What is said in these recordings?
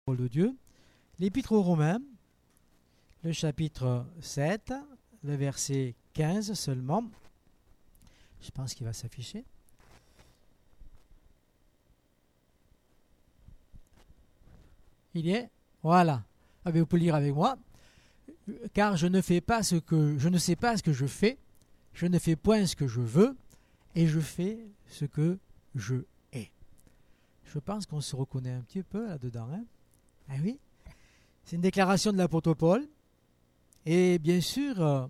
De Dieu, l'Épître aux Romains, le chapitre 7, le verset 15 seulement. Je pense qu'il va s'afficher. Il y est. Voilà. Ah, vous pouvez lire avec moi. Car je ne sais pas ce que je fais, je ne fais point ce que je veux, et je fais ce que je hais. Je pense qu'on se reconnaît un petit peu là-dedans, hein? Ah oui, c'est une déclaration de l'apôtre Paul. Et bien sûr,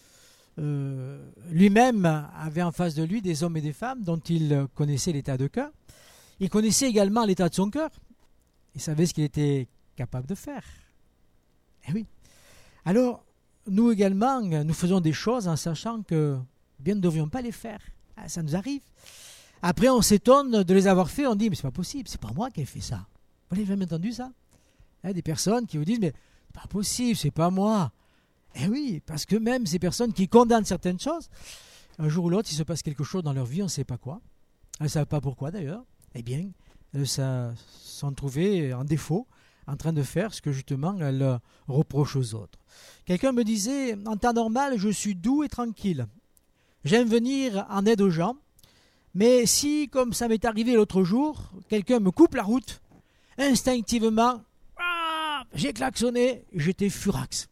lui-même avait en face de lui des hommes et des femmes dont il connaissait l'état de cœur. Il connaissait également l'état de son cœur. Il savait ce qu'il était capable de faire. Eh oui. Alors, nous également, nous faisons des choses en sachant que bien nous ne devrions pas les faire. Ah, ça nous arrive. Après, on s'étonne de les avoir fait. On dit, mais c'est pas possible, c'est pas moi qui ai fait ça. Vous l'avez jamais entendu ça? Des personnes qui vous disent, mais c'est pas possible, c'est pas moi. Eh oui, parce que même ces personnes qui condamnent certaines choses, un jour ou l'autre, il se passe quelque chose dans leur vie, on ne sait pas quoi. Elles ne savent pas pourquoi d'ailleurs. Eh bien, elles se sont trouvées en défaut, en train de faire ce que justement elles reprochent aux autres. Quelqu'un me disait, en temps normal, je suis doux et tranquille. J'aime venir en aide aux gens, mais si, comme ça m'est arrivé l'autre jour, quelqu'un me coupe la route, instinctivement, j'ai klaxonné, j'étais furax.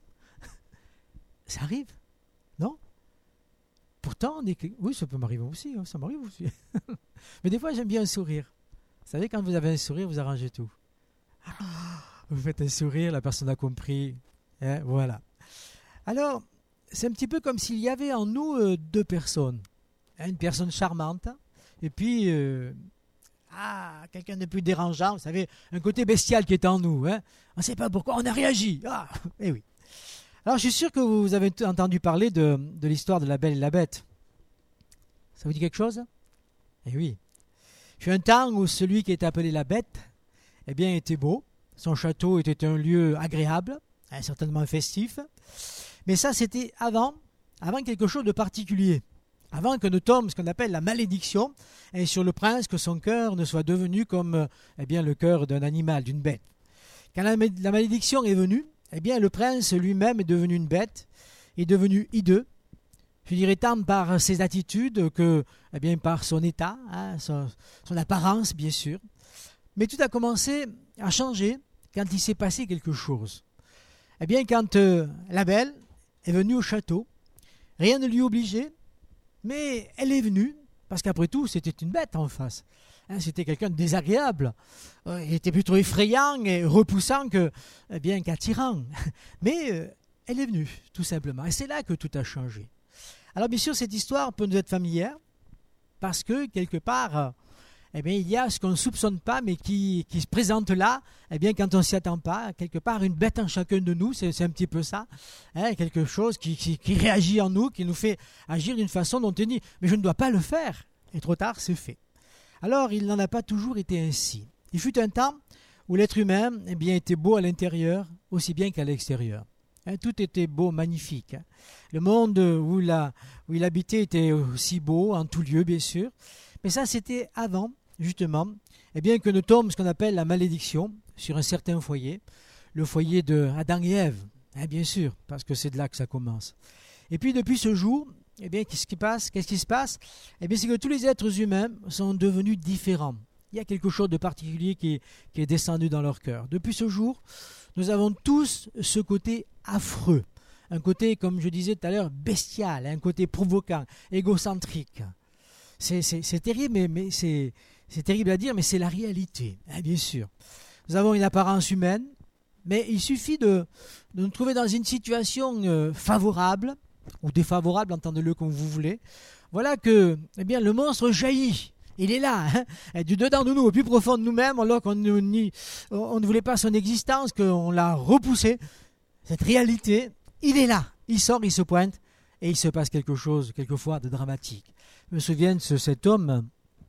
Ça arrive, non? Pourtant, oui, ça peut m'arriver aussi, ça m'arrive aussi. Mais des fois, j'aime bien un sourire. Vous savez, quand vous avez un sourire, vous arrangez tout. Vous faites un sourire, la personne a compris. Voilà. Alors, c'est un petit peu comme s'il y avait en nous deux personnes. Une personne charmante, et puis quelqu'un de plus dérangeant, vous savez, un côté bestial qui est en nous. On ne sait pas pourquoi, on a réagi. Eh oui. Alors, je suis sûr que vous avez entendu parler de l'histoire de la Belle et la Bête. Ça vous dit quelque chose? Eh oui. Il fut un temps où celui qui était appelé la Bête, eh bien, était beau. Son château était un lieu agréable, certainement festif. Mais ça, c'était avant quelque chose de particulier. Avant que ne tombe ce qu'on appelle la malédiction et sur le prince, que son cœur ne soit devenu comme le cœur d'un animal, d'une bête. Quand la malédiction est venue, eh bien, le prince lui-même est devenu une bête, est devenu hideux, je dirais tant par ses attitudes que par son état, son apparence, bien sûr. Mais tout a commencé à changer quand il s'est passé quelque chose. Eh bien, quand la belle est venue au château, rien ne lui obligeait, mais elle est venue, parce qu'après tout, c'était une bête en face. C'était quelqu'un de désagréable. Il était plutôt effrayant et repoussant qu'attirant. Mais elle est venue, tout simplement. Et c'est là que tout a changé. Alors bien sûr, cette histoire peut nous être familière, parce que quelque part, il y a ce qu'on ne soupçonne pas, mais qui se présente là, quand on ne s'y attend pas. Quelque part, une bête en chacun de nous, c'est un petit peu ça. Quelque chose qui réagit en nous, qui nous fait agir d'une façon dont on dit « mais je ne dois pas le faire ». Et trop tard, c'est fait. Alors, il n'en a pas toujours été ainsi. Il fut un temps où l'être humain était beau à l'intérieur aussi bien qu'à l'extérieur. Tout était beau, magnifique. Le monde où il habitait était aussi beau, en tout lieu, bien sûr. Mais ça, c'était avant, justement, que ne tombe ce qu'on appelle la malédiction sur un certain foyer, le foyer de Adam et Ève, bien sûr, parce que c'est de là que ça commence. Et puis, depuis ce jour, qu'est-ce qui se passe? C'est que tous les êtres humains sont devenus différents. Il y a quelque chose de particulier qui est descendu dans leur cœur. Depuis ce jour, nous avons tous ce côté affreux, un côté, comme je disais tout à l'heure, bestial, un côté provoquant, égocentrique. C'est terrible, mais c'est terrible à dire, mais c'est la réalité, bien sûr. Nous avons une apparence humaine, mais il suffit de nous trouver dans une situation favorable, ou défavorable, entendez-le comme vous voulez. Voilà que le monstre jaillit. Il est là, du dedans de nous, au plus profond de nous-mêmes, alors qu'on ne voulait pas son existence, qu'on l'a repoussé. Cette réalité, il est là. Il sort, il se pointe, et il se passe quelque chose, quelquefois, de dramatique. Je me souviens de cet homme.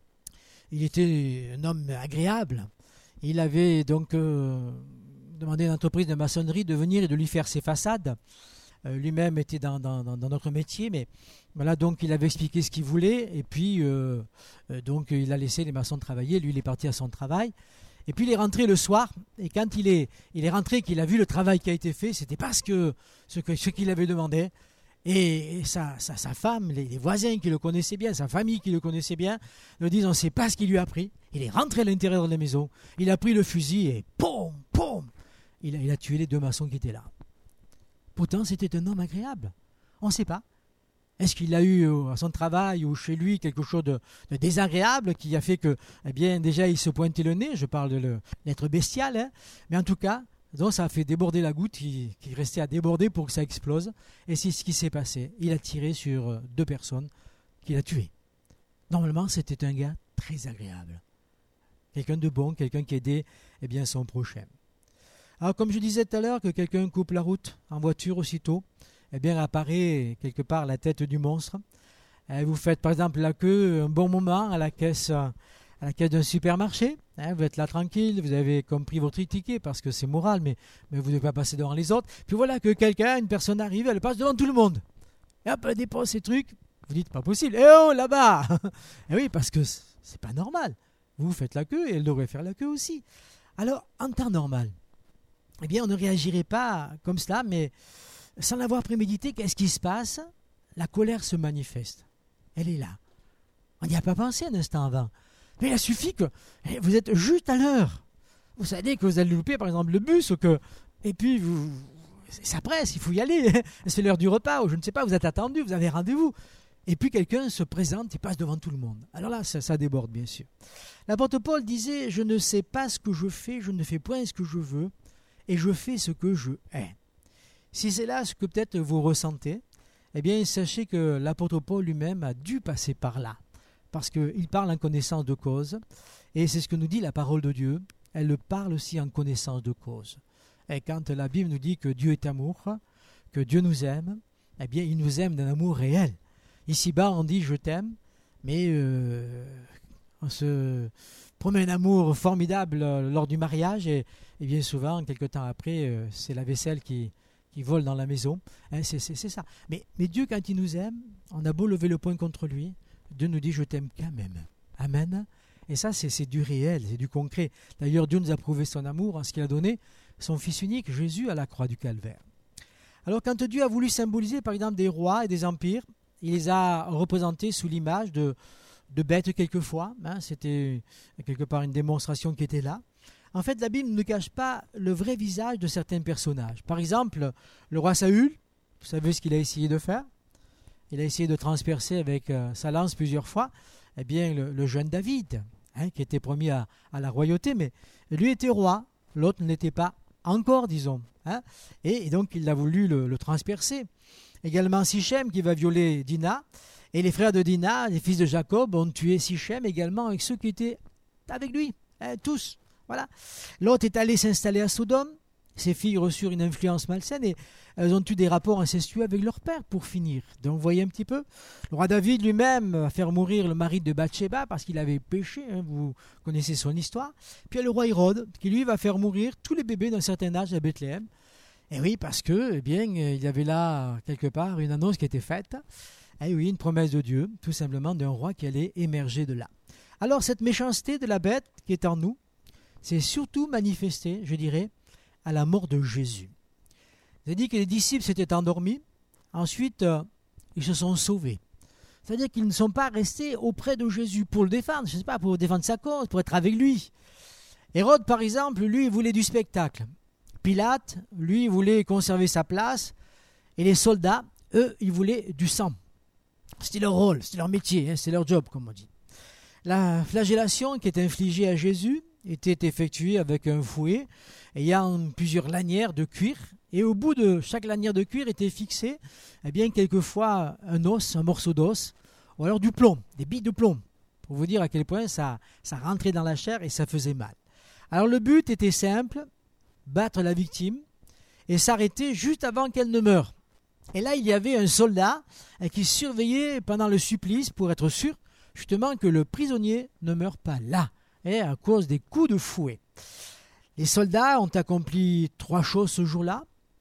Il était un homme agréable. Il avait donc demandé à une entreprise de maçonnerie de venir et de lui faire ses façades. Lui-même était dans notre métier, mais voilà, donc il avait expliqué ce qu'il voulait, et puis donc il a laissé les maçons travailler, lui il est parti à son travail, Et puis il est rentré le soir, et quand il est rentré, qu'il a vu le travail qui a été fait, c'était pas ce qu'il avait demandé. Et sa femme, les voisins qui le connaissaient bien, sa famille qui le connaissait bien, le disent, on ne sait pas ce qu'il lui a pris. Il est rentré à l'intérieur de la maison, il a pris le fusil et poum, poum, il a tué les 2 maçons qui étaient là. Pourtant, c'était un homme agréable. On ne sait pas. Est-ce qu'il a eu à son travail ou chez lui quelque chose de désagréable qui a fait que, eh bien, déjà, il se pointait le nez, je parle de l'être bestial, hein, mais en tout cas, donc ça a fait déborder la goutte qui restait à déborder pour que ça explose. Et c'est ce qui s'est passé. Il a tiré sur 2 personnes qu'il a tuées. Normalement, c'était un gars très agréable. Quelqu'un de bon, quelqu'un qui aidait eh bien, son prochain. Alors, comme je disais tout à l'heure, que quelqu'un coupe la route en voiture aussitôt, eh bien, apparaît quelque part la tête du monstre. Vous faites par exemple la queue un bon moment à la caisse d'un supermarché. Vous êtes là tranquille, vous avez compris votre ticket parce que c'est moral, mais vous ne devez pas passer devant les autres. Puis voilà que une personne arrive, elle passe devant tout le monde. Et hop, elle dépose ses trucs. Vous dites, pas possible. Eh oh, là-bas. Et oui, parce que c'est pas normal. Vous faites la queue et elle devrait faire la queue aussi. Alors, en temps normal, eh bien, on ne réagirait pas comme cela, mais sans l'avoir prémédité, qu'est-ce qui se passe? La colère se manifeste. Elle est là. On n'y a pas pensé un instant avant. Mais il a suffi que vous êtes juste à l'heure. Vous savez que vous allez louper, par exemple, le bus, et puis ça presse, il faut y aller. C'est l'heure du repas, ou je ne sais pas, vous êtes attendu, vous avez rendez-vous. Et puis quelqu'un se présente et passe devant tout le monde. Alors là, ça déborde, bien sûr. L'apôtre Paul disait, « Je ne sais pas ce que je fais, je ne fais point ce que je veux, et je fais ce que je hais. » Si c'est là ce que peut-être vous ressentez, eh bien, sachez que l'apôtre Paul lui-même a dû passer par là. Parce qu'il parle en connaissance de cause, et c'est ce que nous dit la parole de Dieu, elle le parle aussi en connaissance de cause. Et quand la Bible nous dit que Dieu est amour, que Dieu nous aime, eh bien il nous aime d'un amour réel. Ici-bas on dit je t'aime, mais on se promet un amour formidable lors du mariage, et bien souvent, quelque temps après, c'est la vaisselle qui vole dans la maison. C'est ça. Mais Dieu, quand il nous aime, on a beau lever le poing contre lui, Dieu nous dit je t'aime quand même. Amen. Et ça, c'est du réel, c'est du concret. D'ailleurs, Dieu nous a prouvé son amour en ce qu'il a donné son Fils unique, Jésus, à la croix du Calvaire. Alors, quand Dieu a voulu symboliser, par exemple, des rois et des empires, il les a représentés sous l'image de bêtes quelquefois. C'était quelque part une démonstration qui était là. En fait, la Bible ne cache pas le vrai visage de certains personnages. Par exemple, le roi Saül, vous savez ce qu'il a essayé de faire? Il a essayé de transpercer avec sa lance plusieurs fois le jeune David, qui était promis à la royauté, mais lui était roi, l'autre ne l'était pas encore, disons. Et donc il a voulu le transpercer. Également Sichem qui va violer Dina, et les frères de Dina, les fils de Jacob, ont tué Sichem également avec ceux qui étaient avec lui, tous. Voilà. L'autre est allé s'installer à Sodome. Ses filles reçurent une influence malsaine et elles ont eu des rapports incestueux avec leur père pour finir. Donc vous voyez un petit peu. Le roi David lui-même va faire mourir le mari de Bathsheba parce qu'il avait péché. Vous connaissez son histoire. Puis il y a le roi Hérode qui lui va faire mourir tous les bébés d'un certain âge à Bethléem. Et oui, parce que il y avait là quelque part une annonce qui était faite. Et oui, une promesse de Dieu, tout simplement d'un roi qui allait émerger de là. Alors cette méchanceté de la bête qui est en nous, c'est surtout manifesté, je dirais, à la mort de Jésus. Vous avez dit que les disciples s'étaient endormis, ensuite ils se sont sauvés. C'est-à-dire qu'ils ne sont pas restés auprès de Jésus pour le défendre, je ne sais pas, pour défendre sa cause, pour être avec lui. Hérode, par exemple, lui, il voulait du spectacle. Pilate, lui, il voulait conserver sa place. Et les soldats, eux, ils voulaient du sang. C'était leur rôle, c'était leur métier, c'est leur job, comme on dit. La flagellation qui est infligée à Jésus était effectuée avec un fouet ayant plusieurs lanières de cuir, et au bout de chaque lanière de cuir était fixé quelquefois un os, un morceau d'os, ou alors du plomb, des billes de plomb, pour vous dire à quel point ça rentrait dans la chair et ça faisait mal. Alors le but était simple, battre la victime et s'arrêter juste avant qu'elle ne meure. Et là, il y avait un soldat qui surveillait pendant le supplice pour être sûr justement que le prisonnier ne meure pas là, à cause des coups de fouet. Les soldats ont accompli 3 choses ce jour-là.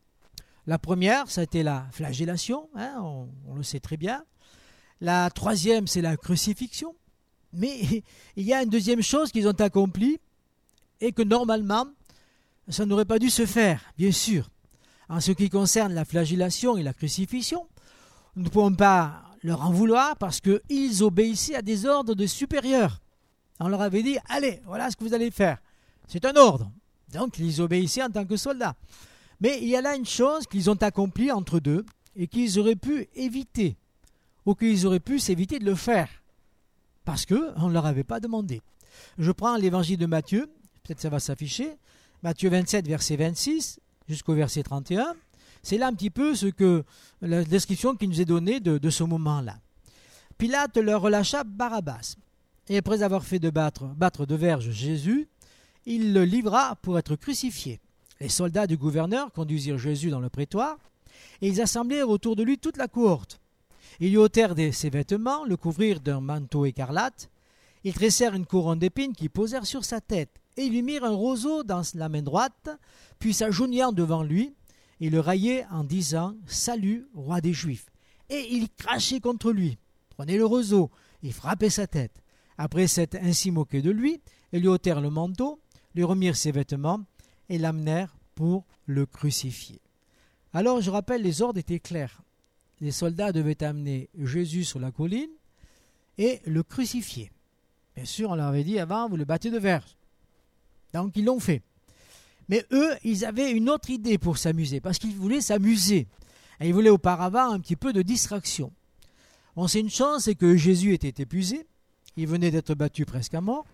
La première, ça a été la flagellation, on le sait très bien. La troisième, c'est la crucifixion. Mais il y a une deuxième chose qu'ils ont accomplie, et que normalement, ça n'aurait pas dû se faire, bien sûr. En ce qui concerne la flagellation et la crucifixion, nous ne pouvons pas leur en vouloir parce qu'ils obéissaient à des ordres de supérieurs. On leur avait dit, allez, voilà ce que vous allez faire. C'est un ordre. Donc, ils obéissaient en tant que soldats. Mais il y a là une chose qu'ils ont accomplie entre deux et qu'ils auraient pu éviter, ou qu'ils auraient pu s'éviter de le faire, parce qu'on ne leur avait pas demandé. Je prends l'évangile de Matthieu, peut-être ça va s'afficher, Matthieu 27, verset 26, jusqu'au verset 31. C'est là un petit peu la description qui nous est donnée de ce moment-là. Pilate leur relâcha Barabbas, et après avoir fait battre de verge Jésus, il le livra pour être crucifié. Les soldats du gouverneur conduisirent Jésus dans le prétoire, et ils assemblèrent autour de lui toute la cohorte. Ils lui ôtèrent ses vêtements, le couvrirent d'un manteau écarlate, ils tressèrent une couronne d'épines qu'ils posèrent sur sa tête, et ils lui mirent un roseau dans la main droite, puis s'agenouillant devant lui, ils le raillaient en disant « Salut, roi des Juifs !» Et ils crachaient contre lui, prenaient le roseau, et frappaient sa tête. Après s'être ainsi moqués de lui, ils lui ôtèrent le manteau, lui remirent ses vêtements, et l'amenèrent pour le crucifier. Alors je rappelle, les ordres étaient clairs. Les soldats devaient amener Jésus sur la colline et le crucifier. Bien sûr, on leur avait dit avant, vous le battez de verge. Donc ils l'ont fait. Mais eux, ils avaient une autre idée pour s'amuser, parce qu'ils voulaient s'amuser. Et ils voulaient auparavant un petit peu de distraction. On sait une chose, c'est que Jésus était épuisé. Il venait d'être battu presque à mort.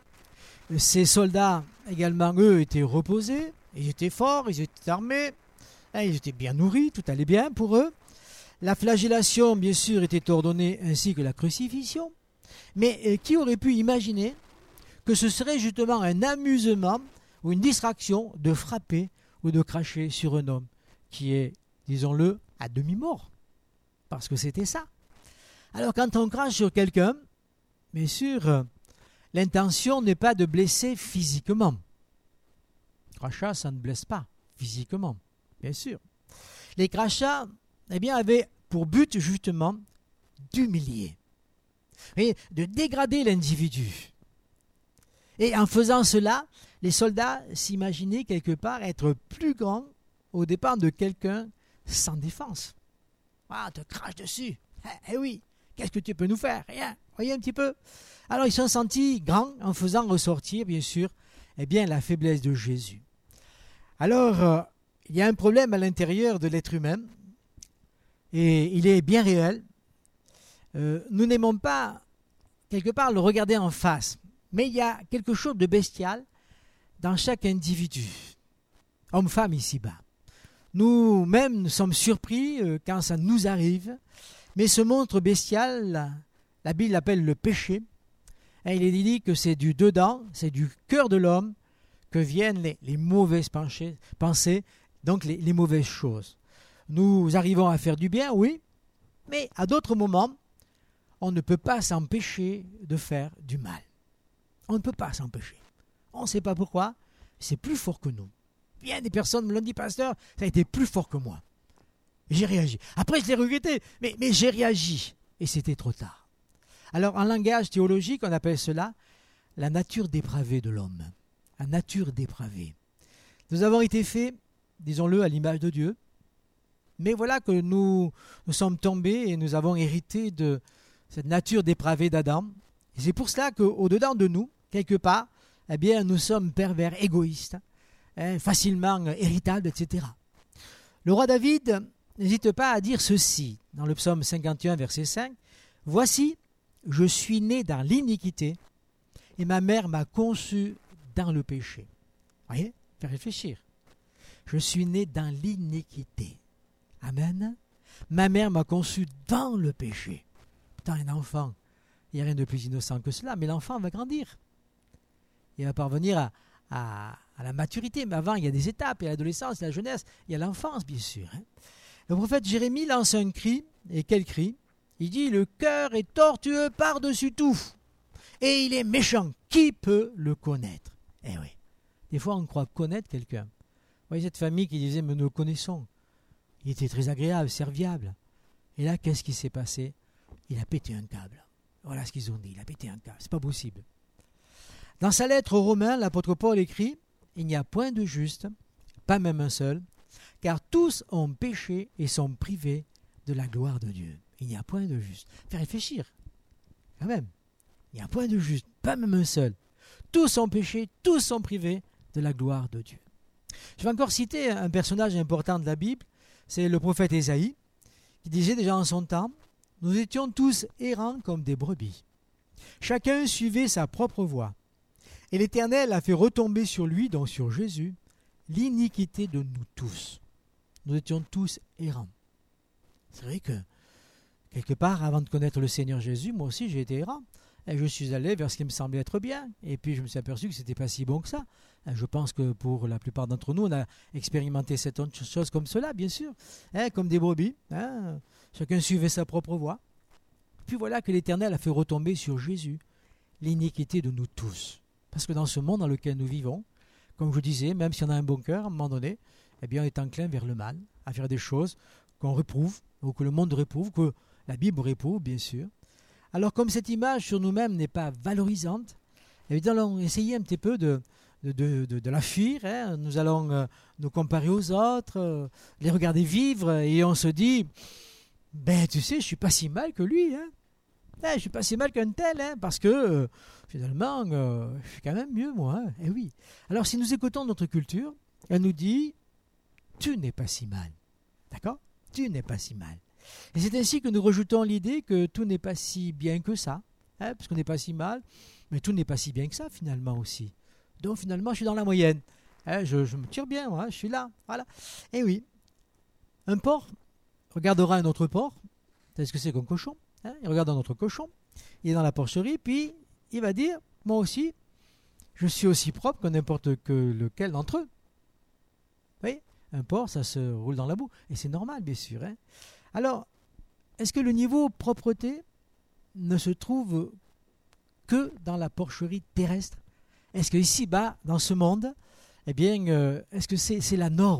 Ces soldats, également, eux, étaient reposés. Ils étaient forts, ils étaient armés. Ils étaient bien nourris, tout allait bien pour eux. La flagellation, bien sûr, était ordonnée ainsi que la crucifixion. Mais qui aurait pu imaginer que ce serait justement un amusement ou une distraction de frapper ou de cracher sur un homme qui est, disons-le, à demi-mort. Parce que c'était ça. Alors quand on crache sur quelqu'un, bien sûr, l'intention n'est pas de blesser physiquement. Crachat, ça ne blesse pas physiquement, bien sûr. Les crachats, avaient pour but justement d'humilier, de dégrader l'individu. Et en faisant cela, les soldats s'imaginaient quelque part être plus grands au départ de quelqu'un sans défense. Ah, te crache dessus. Eh oui, qu'est-ce que tu peux nous faire? Rien. Voyez un petit peu. Alors ils se sont sentis grands en faisant ressortir, bien sûr, la faiblesse de Jésus. Alors, il y a un problème à l'intérieur de l'être humain, et il est bien réel. Nous n'aimons pas, quelque part, le regarder en face, mais il y a quelque chose de bestial dans chaque individu, homme-femme ici-bas. Nous-mêmes, nous sommes surpris quand ça nous arrive, mais ce monstre bestial, la Bible l'appelle le péché. Et il est dit que c'est du dedans, c'est du cœur de l'homme que viennent les mauvaises pensées, donc les mauvaises choses. Nous arrivons à faire du bien, oui, mais à d'autres moments, on ne peut pas s'empêcher de faire du mal. On ne peut pas s'empêcher. On ne sait pas pourquoi, c'est plus fort que nous. Bien des personnes me l'ont dit, pasteur, ça a été plus fort que moi. J'ai réagi. Après, je l'ai regretté, mais j'ai réagi. Et c'était trop tard. Alors, en langage théologique, on appelle cela la nature dépravée de l'homme. La nature dépravée. Nous avons été faits, disons-le, à l'image de Dieu. Mais voilà que nous sommes tombés et nous avons hérité de cette nature dépravée d'Adam. Et c'est pour cela qu'au-dedans de nous, quelque part, nous sommes pervers, égoïstes, facilement irritables, etc. Le roi David n'hésite pas à dire ceci dans le psaume 51, verset 5. « Voici, je suis né dans l'iniquité et ma mère m'a conçu dans le péché. » Vous voyez, faire réfléchir. Je suis né dans l'iniquité. Amen. Ma mère m'a conçu dans le péché. Putain, un enfant, il n'y a rien de plus innocent que cela, mais l'enfant va grandir. Il va parvenir à la maturité, mais avant, il y a des étapes, il y a l'adolescence, il y a la jeunesse, il y a l'enfance, bien sûr. Le prophète Jérémie lance un cri, et quel cri? Il dit, le cœur est tortueux par-dessus tout, et il est méchant, qui peut le connaître? Eh oui, des fois on croit connaître quelqu'un. Vous voyez cette famille qui disait, mais nous le connaissons. Il était très agréable, serviable. Et là, qu'est-ce qui s'est passé? Il a pété un câble. Voilà ce qu'ils ont dit, il a pété un câble, c'est pas possible. Dans sa lettre aux Romains, l'apôtre Paul écrit « Il n'y a point de juste, pas même un seul, car tous ont péché et sont privés de la gloire de Dieu. » Il n'y a point de juste. Faire réfléchir, quand même. Il n'y a point de juste, pas même un seul. Tous ont péché, tous sont privés de la gloire de Dieu. Je vais encore citer un personnage important de la Bible, c'est le prophète Ésaïe, qui disait déjà en son temps « Nous étions tous errants comme des brebis. Chacun suivait sa propre voie. Et l'Éternel a fait retomber sur lui, donc sur Jésus, l'iniquité de nous tous. Nous étions tous errants. » C'est vrai que, quelque part, avant de connaître le Seigneur Jésus, moi aussi j'ai été errant. Et je suis allé vers ce qui me semblait être bien. Et puis je me suis aperçu que ce n'était pas si bon que ça. Et je pense que pour la plupart d'entre nous, on a expérimenté cette chose comme cela, bien sûr. Comme des brebis. Chacun suivait sa propre voie. Puis voilà que l'Éternel a fait retomber sur Jésus l'iniquité de nous tous. Parce que dans ce monde dans lequel nous vivons, comme je disais, même si on a un bon cœur, à un moment donné, eh bien on est enclin vers le mal, à faire des choses qu'on réprouve, ou que le monde réprouve, que la Bible réprouve, bien sûr. Alors comme cette image sur nous-mêmes n'est pas valorisante, eh bien, nous allons essayer un petit peu de la fuir. Nous allons nous comparer aux autres, les regarder vivre, et on se dit, ben tu sais, je suis pas si mal que lui. Je suis pas si mal qu'un tel, parce que finalement, je suis quand même mieux moi. Eh oui. Alors si nous écoutons notre culture, elle nous dit, tu n'es pas si mal. D'accord ? Tu n'es pas si mal. Et c'est ainsi que nous rejetons l'idée que tout n'est pas si bien que ça, parce qu'on n'est pas si mal, mais tout n'est pas si bien que ça finalement aussi. Donc finalement, je suis dans la moyenne. Je me tire bien, moi, je suis là. Voilà. Et oui, un porc regardera un autre porc. Vous savez ce que c'est qu'un cochon ? Il regarde un autre cochon, il est dans la porcherie, puis il va dire, moi aussi, je suis aussi propre que n'importe lequel d'entre eux. Vous voyez ? Un porc, ça se roule dans la boue. Et c'est normal, bien sûr. Alors, est-ce que le niveau propreté ne se trouve que dans la porcherie terrestre ? Est-ce que ici-bas, dans ce monde, eh bien, est-ce que c'est la norme ?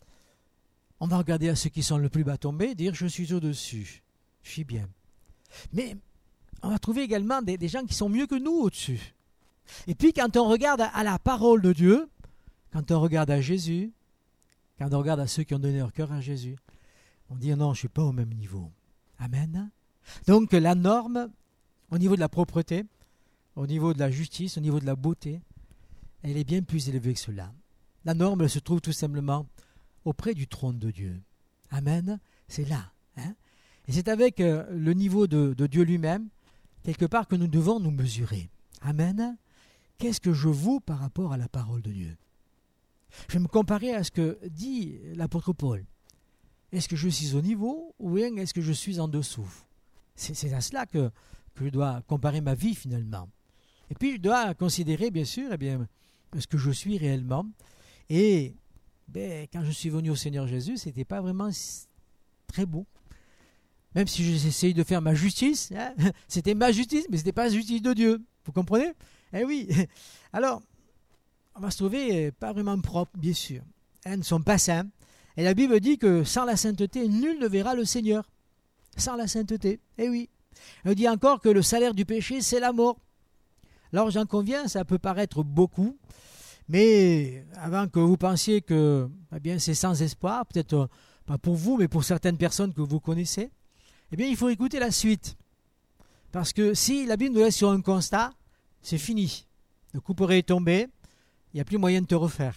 On va regarder à ceux qui sont le plus bas tombés et dire « je suis au-dessus, je suis bien ». Mais on va trouver également des gens qui sont mieux que nous au-dessus. Et puis quand on regarde à la parole de Dieu, quand on regarde à Jésus, quand on regarde à ceux qui ont donné leur cœur à Jésus, on dit non, je ne suis pas au même niveau. Amen. Donc la norme, au niveau de la propreté, au niveau de la justice, au niveau de la beauté, elle est bien plus élevée que cela. La norme, elle se trouve tout simplement auprès du trône de Dieu. Amen. C'est là. Et c'est avec le niveau de Dieu lui-même, quelque part, que nous devons nous mesurer. Amen. Qu'est-ce que je vaux par rapport à la parole de Dieu ? Je vais me comparer à ce que dit l'apôtre Paul. Est-ce que je suis au niveau ou bien est-ce que je suis en dessous ? C'est à cela que je dois comparer ma vie finalement. Et puis je dois considérer bien sûr ce que je suis réellement. Et quand je suis venu au Seigneur Jésus, ce n'était pas vraiment très beau. Même si j'essayais de faire ma justice, c'était ma justice, mais ce n'était pas la justice de Dieu. Vous comprenez ? Eh oui. Alors, on va se trouver pas vraiment propre, bien sûr. Nous ne sommes pas saints. Et la Bible dit que sans la sainteté, nul ne verra le Seigneur. Sans la sainteté. Eh oui. Elle dit encore que le salaire du péché, c'est la mort. Alors j'en conviens, ça peut paraître beaucoup. Mais avant que vous pensiez que c'est sans espoir, peut-être pas pour vous, mais pour certaines personnes que vous connaissez, eh bien il faut écouter la suite. Parce que si la Bible nous laisse sur un constat, c'est fini. Le couperet est tombé, il n'y a plus moyen de te refaire.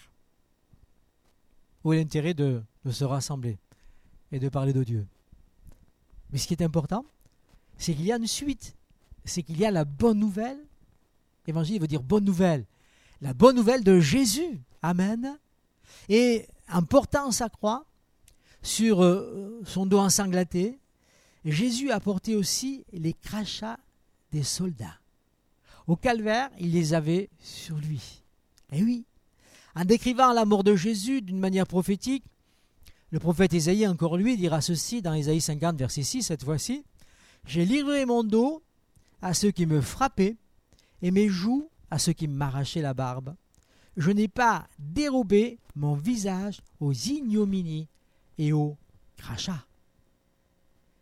Où est l'intérêt de se rassembler et de parler de Dieu ? Mais ce qui est important, c'est qu'il y a une suite. C'est qu'il y a la bonne nouvelle. Évangile veut dire bonne nouvelle. La bonne nouvelle de Jésus. Amen. Et en portant sa croix sur son dos ensanglanté, Jésus a porté aussi les crachats des soldats. Au calvaire, il les avait sur lui. Et oui, en décrivant la mort de Jésus d'une manière prophétique, le prophète Ésaïe, encore lui, dira ceci dans Ésaïe 50, verset 6, cette fois-ci. « J'ai livré mon dos à ceux qui me frappaient et mes joues à ceux qui m'arrachaient la barbe. Je n'ai pas dérobé mon visage aux ignominies et aux crachats. »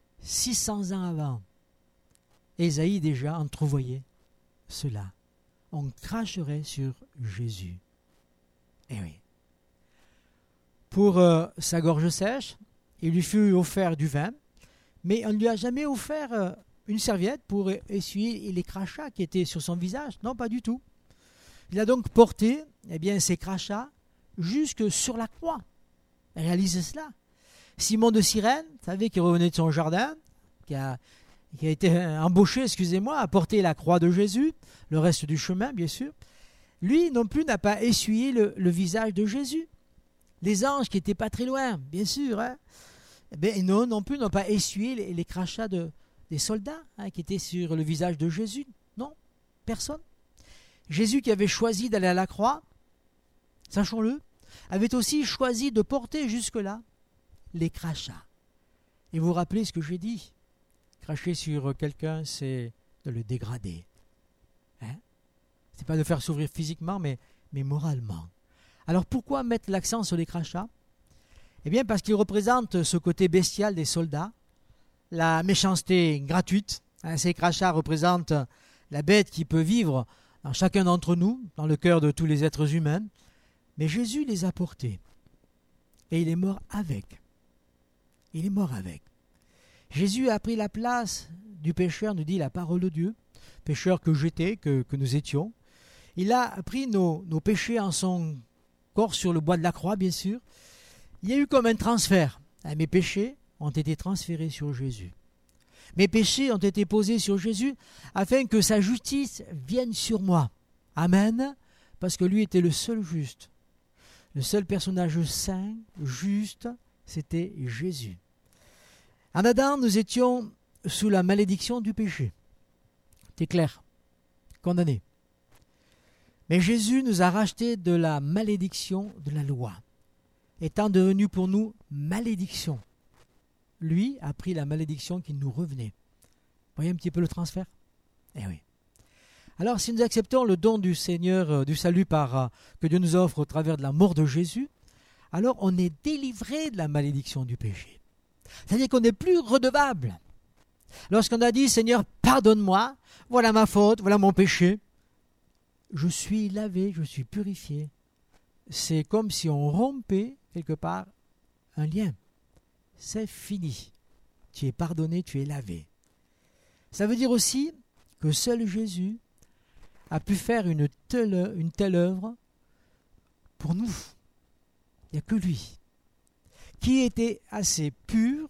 600 ans avant, Ésaïe déjà entrevoyait cela. on cracherait sur Jésus. Eh oui. Pour sa gorge sèche, il lui fut offert du vin, mais on ne lui a jamais offert une serviette pour essuyer les crachats qui étaient sur son visage. Non, pas du tout. Il a donc porté ses crachats jusque sur la croix. Réalisez cela. Simon de Cyrène, vous savez, qui revenait de son jardin, qui a été embauché, à porter la croix de Jésus, le reste du chemin, bien sûr. Lui non plus n'a pas essuyé le visage de Jésus. Les anges qui n'étaient pas très loin, bien sûr, non plus n'ont pas essuyé les crachats des soldats qui étaient sur le visage de Jésus. Non, personne. Jésus qui avait choisi d'aller à la croix, sachons-le, avait aussi choisi de porter jusque-là les crachats. Et vous vous rappelez ce que j'ai dit? Cracher sur quelqu'un, c'est de le dégrader. C'est pas de faire souffrir physiquement, mais moralement. Alors pourquoi mettre l'accent sur les crachats? Eh bien parce qu'ils représentent ce côté bestial des soldats, la méchanceté gratuite. Ces crachats représentent la bête qui peut vivre dans chacun d'entre nous, dans le cœur de tous les êtres humains. Mais Jésus les a portés. Et il est mort avec. Il est mort avec. Jésus a pris la place du pécheur, nous dit la parole de Dieu, pécheur que j'étais, que nous étions. Il a pris nos péchés en son corps sur le bois de la croix, bien sûr. Il y a eu comme un transfert. Mes péchés ont été transférés sur Jésus. Mes péchés ont été posés sur Jésus afin que sa justice vienne sur moi. Amen. Parce que lui était le seul juste. Le seul personnage saint, juste, c'était Jésus. En Adam, nous étions sous la malédiction du péché. C'est clair. Condamnés. Mais Jésus nous a rachetés de la malédiction de la loi, étant devenu pour nous malédiction. Lui a pris la malédiction qui nous revenait. Vous voyez un petit peu le transfert? Eh oui. Alors, si nous acceptons le don du Seigneur, du salut que Dieu nous offre au travers de la mort de Jésus, alors on est délivré de la malédiction du péché. C'est-à-dire qu'on n'est plus redevable. Lorsqu'on a dit, Seigneur, pardonne-moi, voilà ma faute, voilà mon péché, je suis lavé, je suis purifié. C'est comme si on rompait quelque part un lien. C'est fini. Tu es pardonné, tu es lavé. Ça veut dire aussi que seul Jésus a pu faire une telle œuvre pour nous. Il n'y a que lui. Qui était assez pur,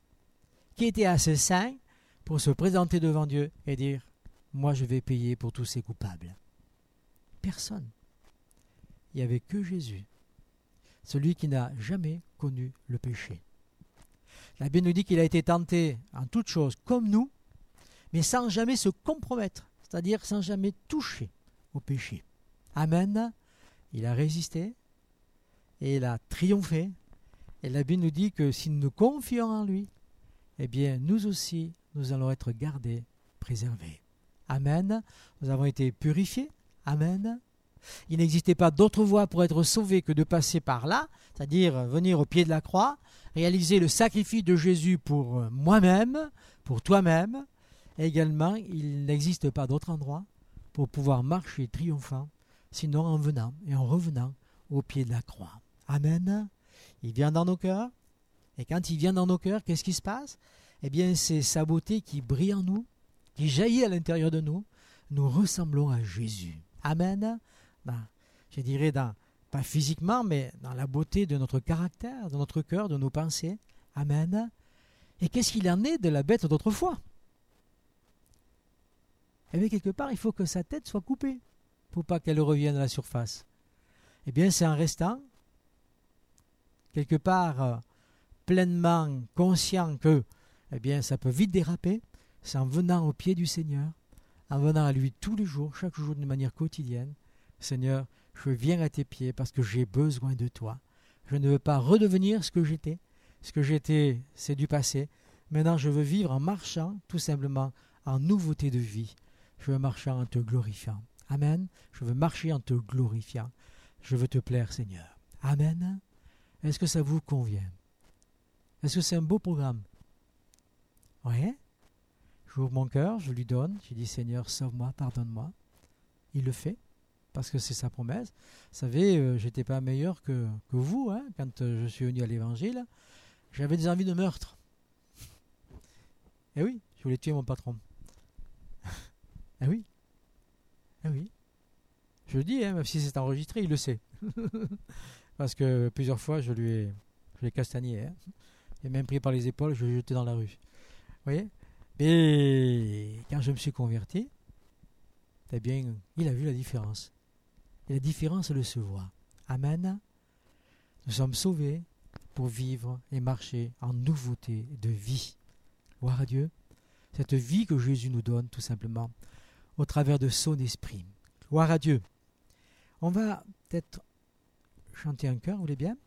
qui était assez saint pour se présenter devant Dieu et dire « Moi, je vais payer pour tous ces coupables. » Personne. Il n'y avait que Jésus, celui qui n'a jamais connu le péché. La Bible nous dit qu'il a été tenté en toutes choses comme nous, mais sans jamais se compromettre, c'est-à-dire sans jamais toucher au péché. Amen. Il a résisté et il a triomphé. Et la Bible nous dit que si nous nous confions en lui, eh bien nous aussi, nous allons être gardés, préservés. Amen. Nous avons été purifiés. Amen. Il n'existait pas d'autre voie pour être sauvé que de passer par là, c'est-à-dire venir au pied de la croix, réaliser le sacrifice de Jésus pour moi-même, pour toi-même. Et également, il n'existe pas d'autre endroit pour pouvoir marcher triomphant, sinon en venant et en revenant au pied de la croix. Amen. Il vient dans nos cœurs. Et quand il vient dans nos cœurs, qu'est-ce qui se passe? Eh bien, c'est sa beauté qui brille en nous, qui jaillit à l'intérieur de nous. Nous ressemblons à Jésus. Amen. Je dirais, pas physiquement, mais dans la beauté de notre caractère, de notre cœur, de nos pensées. Amen. Et qu'est-ce qu'il en est de la bête d'autrefois? Eh bien, quelque part, il faut que sa tête soit coupée pour pas qu'elle revienne à la surface. Eh bien, c'est en restant quelque part pleinement conscient que eh bien, ça peut vite déraper. C'est en venant au pied du Seigneur, en venant à lui tous les jours, chaque jour de manière quotidienne. Seigneur, je viens à tes pieds parce que j'ai besoin de toi. Je ne veux pas redevenir ce que j'étais. Ce que j'étais, c'est du passé. Maintenant, je veux vivre en marchant, tout simplement, en nouveauté de vie. Je veux marcher en te glorifiant. Amen. Je veux marcher en te glorifiant. Je veux te plaire, Seigneur. Amen. Est-ce que ça vous convient? Est-ce que c'est un beau programme? Oui. J'ouvre mon cœur, je lui donne. Je dis, Seigneur, sauve-moi, pardonne-moi. il le fait, parce que c'est sa promesse. Vous savez, j'étais pas meilleur que vous, hein, quand je suis venu à l'évangile. J'avais des envies de meurtre. Eh oui, je voulais tuer mon patron. Eh oui, eh oui. Je le dis, hein, même si c'est enregistré, il le sait. Parce que plusieurs fois, je l'ai castagné. Hein. Il m'a même pris par les épaules, je l'ai jeté dans la rue. Vous voyez? Et quand je me suis converti, eh bien, il a vu la différence. Et la différence, elle se voit. Amen. Nous sommes sauvés pour vivre et marcher en nouveauté de vie. Gloire à Dieu. Cette vie que Jésus nous donne, tout simplement, au travers de son esprit. Gloire à Dieu. On va peut-être chanter un chœur, vous voulez bien?